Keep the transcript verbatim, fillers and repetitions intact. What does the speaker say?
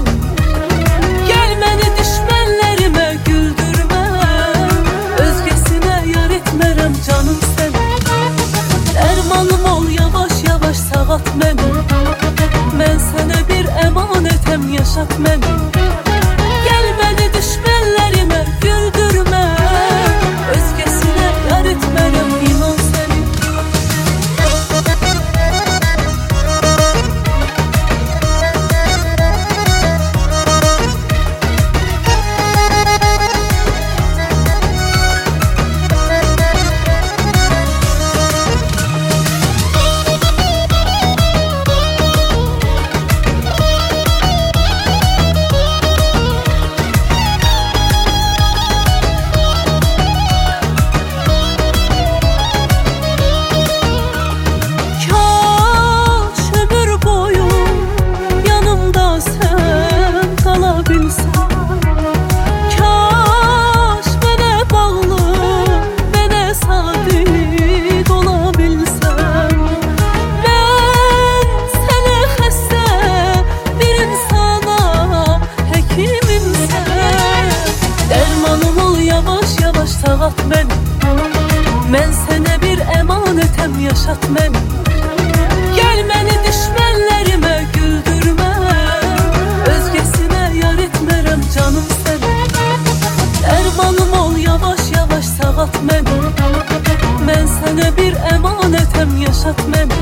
Gel məni düşmənlərimə güldürmə, özgəsinə yar etmərəm canım səni. Dərmanım ol, yavaş yavaş sağalt məni, mən sənə bir əmanətəm, yaşat məni. Gel məni düşmənlərimə güldürmə, özgəsinə yar etmərəm inan səni. Sağalt məni, mən sənə bir əmanətəm, yaşat məni. Gel məni düşmənlərimə güldürmə, özgəsinə yar etmərəm canım səni. Dərmanım ol, yavaş yavaş sağalt məni, mən sənə bir əmanətəm, yaşat məni.